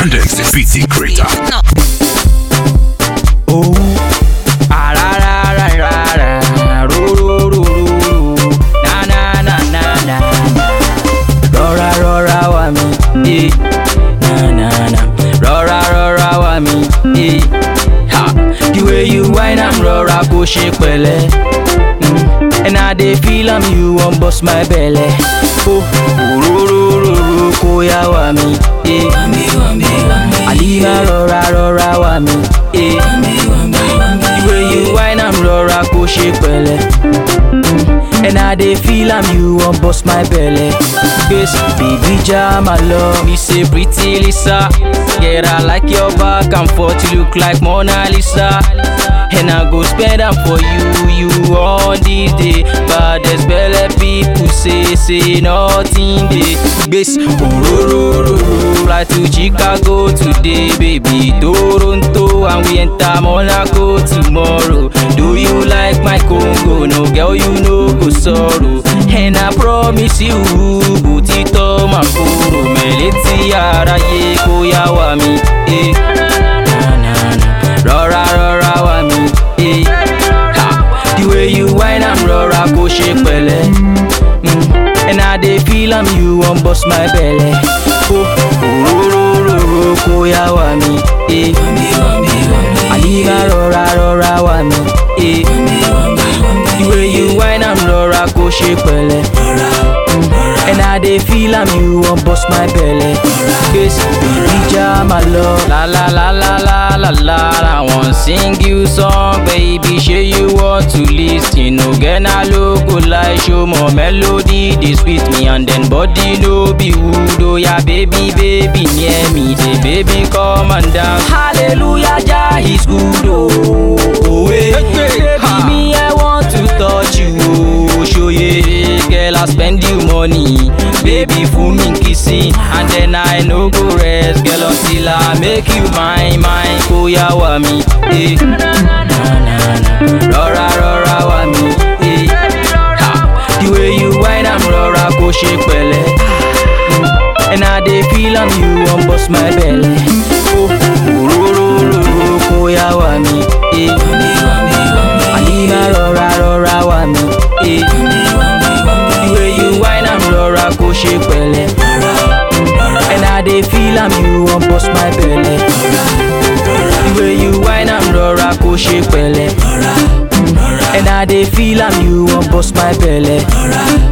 London's Fitzy Creator. Oh, ah ra ra ra ra ra, ro ro ro ro, na na na na na. Rora rora wa mi, na na na. Rora rora wa mi, ha. The way you whine am rora ko ṣe pẹ̀lẹ́, and I dey feel am you wan bust my belly. Oh, ro ro ro ro ko ya wa mi, Alima rora rora wa mi, the way you whine am rora ko ṣe pẹ̀lẹ́, and I dey feel am you wan bust my belly. Face baby jam my love, me say pretty Lisa, yeah I like your back and forth, you look like Mona Lisa, and I go spend am for you on this day. Baddest belle people say nothing dey. Base fly to Chicago today, baby Toronto, and we enter Monaco tomorrow. Do you like my Congo? No girl, you no go sorrow, and I promise you, butito makoro meleti araye ko ya wa mi, na na na, rora rora wa mi, ha. The way you whine am rora ko ṣe pẹ̀lẹ́, and I dey feel am you wan bust my belly. Oh, ro ro ro ro ko ya wa mi, Alima rora rora wa mi, the way you whine am rora ko ṣe pẹ̀lẹ́, and I dey feel am you wan bust my belly. Cause baby jam my love, la la la la la la la. I wan sing you song, baby. Shey you want to listen? No get na logo like show more melody. Dey sweet me and then body no be wood. Oh yeah, baby baby near me, say baby come and dance. Hallelujah, Jah is good. Oh baby me I want to touch you. Oh show yeah, girl I spend you money. Baby fool me kissing, and then I no go rest, girl until I make you mine. Ko ya wa mi, na na na, rora rora wa mi, ha. The way you whine am rora ko ṣe pẹ̀lẹ́, and I dey feel am you wan bust my belly. Oh, ro ro ro ro ko ya wa mi, Alima rora rora wa mi, the way you whine am rora ko ṣe pẹ̀lẹ́, and I dey feel am you wan bust my belly. The way you whine am rora ko ṣe pẹ̀lẹ́, and I dey feel am you wan bust my belly.